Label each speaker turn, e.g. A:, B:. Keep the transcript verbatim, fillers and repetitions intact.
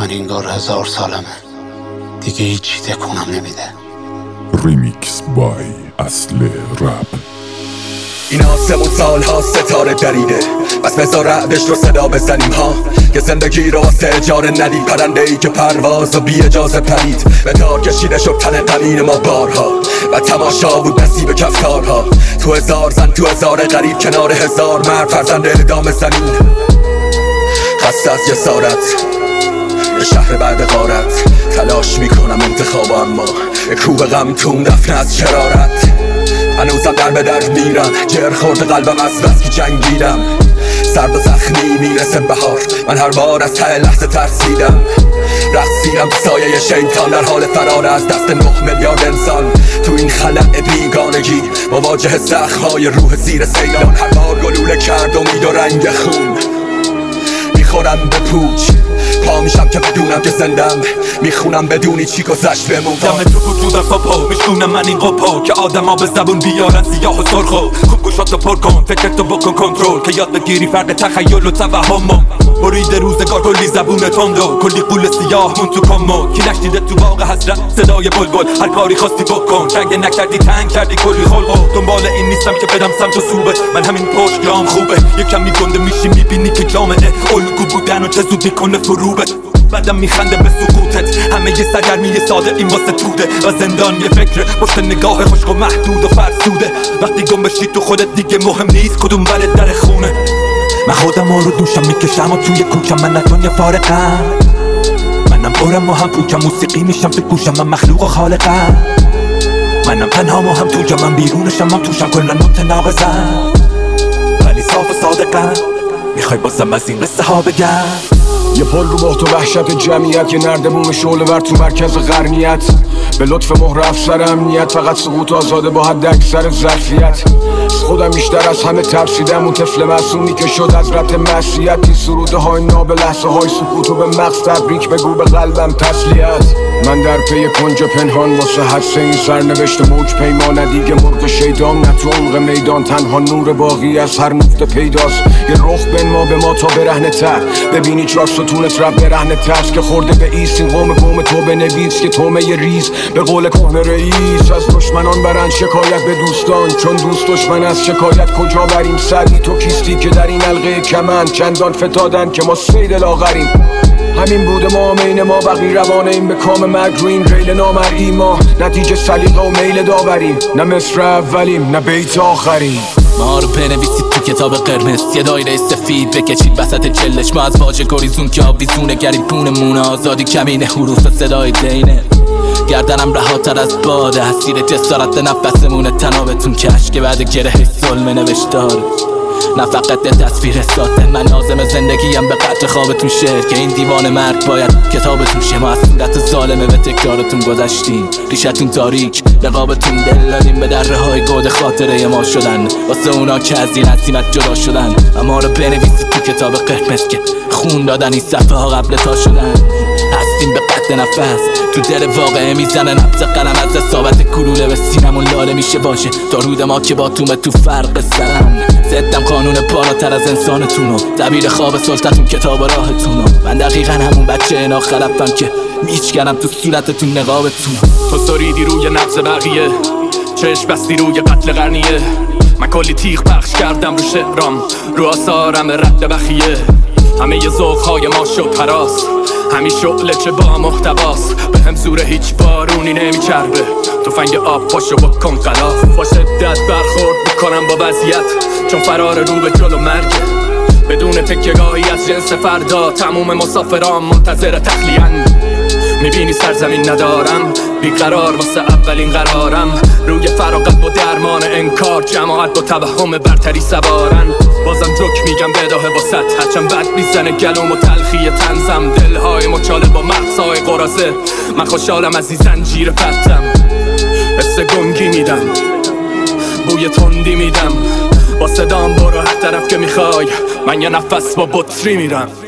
A: من اینگار هزار سالمه، دیگه هیچی تکونم نمیده.
B: ریمیکس بای اصل رپ.
C: این آسمون سال ها ستاره دریده، بس بذار رعدش رو صدا بزنیم ها، که زندگی رو واسه اجاره ندید. پرنده ای که پرواز و بی اجازه پرید، به دار کشیده شد تن قمین ما بارها، و تماشا بود نصیب کفتارها. تو هزار زن تو هزار غریب، کنار هزار مرد فرزند اعدام زمین. خسته از جسارت یه شهر بعد غارت، تلاش میکنم انتخاب اما کوب غم تون دفنه از شرارت. هنوزم در به در میرم، جر خورد قلبم از بس که جنگیدم. سرد و زخمی میرسه بهار، من هر بار از ته لحظه ترسیدم. رقصیدم تو سایه شیطان، در حال فرار از دست نه میلیارد انسان. تو این خلأ بیگانگی مواجه زخم‌های روح زیر سیلان. هر بار گلوله کرد امید و رنگ خون، میخورم به پوچ پا میشم که بدونم که زندم، میخونم بدونی چی گذشت بمون.
D: دم تو وجودم پاپا میشونم من این قپا، که آدم ها به زبون بیارن سیاه و سرخو. خوب گوشاتو پر کن، فکرتو بکن کنترل، که یاد بگیری فرق تخیل و توهم. برید روزگار کلی زبون تندو، کلی قول سیاه مون تو کمو. کی نشنیده تو باغ حسرت صدای بلبل، هر کاری خواستی بکن. تنگ نکردی تنگ کردی کلی خلقو. دنبال این نیستم که بدم سمت و سوبه، من همین پشت گام خوبه. یکم میگنده میشی میبینی که جامعه الگو بودن و چه زود میکنه فروبه. بعدم میخنده به سقوطت، همه یه سرگرمی ساده این واسه توده. و زندان یه فکره پشت نگاه خشک و محدود و فرسوده. وقتی گم بشی تو خودت دیگه مهم نیست کدوم بره در خونه. من خودم رو دوشم میکشم و توی کوچم، من دنیا فارقم. منم برم و هم پوچم، موسیقی میشم تو گوشم، من مخلوق و خالقم. منم تنهام و هم تو جا، من بیرونشم هم توشم، کلا متناقضم ولی صاف و صادقم. میخوای بازم از این قصه ها بگم؟
E: یه پل رو بحت و وحشت جمعیت، یه نردبون شعله ور تو مرکز قرنیت. به لطف مهر افسر امنیت، فقط سقوط آزاده با حد اکثر ظرفیت. خودم بیشتر از همه ترسیدم، اون طفل معصومی که شد از رت معصیت. این سروده های ناب لحظه های سکوت و به مغز تبریک بگو، به قلبم تسلیت. من در پی کنج پنهان واسه حدس این سرنوشت موج پیمانه. دیگه مرغ شیدان نه تو عمق میدان، تنها نور باقی از هر نقطه پیداست. یه رخ بنما به ما تا برهنه تر، ببینی چهار ستونت رب برهنه ترس. که خورده به ایست این قوم قوم تو بنویس، که تومه یه ریز به قول کهنه رئیس. از دشمنان برن شکایت به دوستان، چون دوست دشمن از شکایت کجا بریم. سعدی تو کیستی که در این حلقه کمند چندان فتادن که ما سید لاغریم. همین بود ما مین ما بقی روانه این به کام مرگ رو این ریل نامرئی. ما نتیجه سلیقه و میل داوریم، نه مصر اولیم نه بیت آخریم.
F: ما رو بنویسید تو کتاب قرمز، یه دایره سفید بکشید وسط چلش. ما از واژه گریزون که آویزونه گریبونمون، آزادی کمینه حروف صدای دینه. گردنم رهاتر از باده، حسیر جسارت نفسمونه تنابتون کش، که بعد گره ظلم نوشتاره. نه فقط تصویر ساته، من لازم زندگیم به قطع خوابتون شعر، که این دیوان مرگ باید کتابتون شه. ما از صورت ظالمه به تکرارتون گذشتیم، ریشتون تاریک رقابتون دل دادیم به دره های گود خاطره ما شدن. واسه اونا که از این عظیمت جدا شدن، اما رو بنویسید تو کتاب قرمز که خون دادن این صفحه ها قبل تا شدن. هستیم به قطع نفس تو دل واقعه میزنه، نبض قلم از اصابت کلوله به سینمون لاله میشه باشه. دارود ما که با تومه تو فرق سرم، زدم قانون بالاتر از انسانتونو، دبیر خواب سلطتون کتاب راهتونو. من دقیقا همون بچه اینا خلفم که میچکنم تو صورتتون نقابتونو.
D: تو سریدی روی نبض بقیه، چشم بستی روی قتل قرنیه. من کلی تیغ پخش کردم رو شعرام، رو آثارم رد بخیه. همه ی ذوق‌های ما شد هراس، همین شعله چه با محتواست. به هم زور هیچ بارونی نمیچربه، تفنگ آب پاشو بکن غلاف. با شدت برخورد بکنم با وضعیت، چون فرار رو به جلو مرگه. بدون تکیه‌گاهی از جنس فردا، تموم مسافران منتظر تخلیه‌اند. میبینی سرزمین ندارم، بیقرار واسه اولین قرارم. روی فراغت با درمان انکار، جماعت با توهم برتری سوارن. بازم جوک میگم بداهه واسط، هرچند بد میزنه گلوم و تلخی تنزم. دلهای مچاله با مغزهای قرازه، من خوشحالم از این زنجیر پرتم. حس گنگی میدم، بوی تندی میدم، با صدام برو هر طرف که میخوای. من یه نفس با بطری میرم.